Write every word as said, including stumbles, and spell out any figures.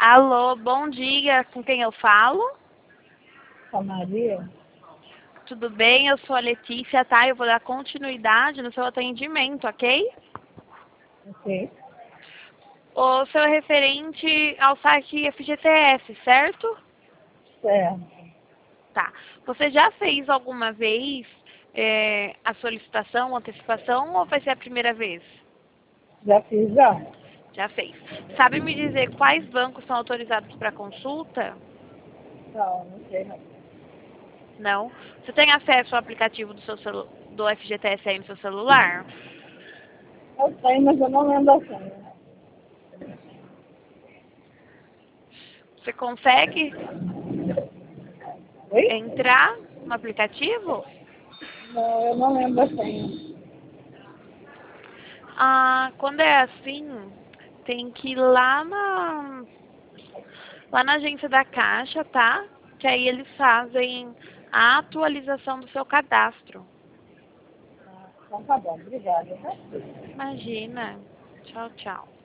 Alô, bom dia, com quem eu falo? Com a Maria? Tudo bem? Eu sou a Letícia, tá? Eu vou dar continuidade no seu atendimento, ok? Ok. O seu é referente ao site F G T S, certo? Certo. Tá. Você já fez alguma vez é, a solicitação, antecipação, ou vai ser a primeira vez? Já fiz já? Já fez. Sabe me dizer quais bancos são autorizados para consulta? Não, não sei não. Não. Você tem acesso ao aplicativo do, seu celu do F G T S aí no seu celular? Eu tenho, mas eu não lembro a senha. Você consegue Oi? entrar no aplicativo? Não, eu não lembro a senha. Ah, quando é assim, tem que ir lá na, lá na agência da Caixa, tá? Que aí eles fazem a atualização do seu cadastro. Ah, então tá bom, obrigada. Né? Imagina. Tchau, tchau.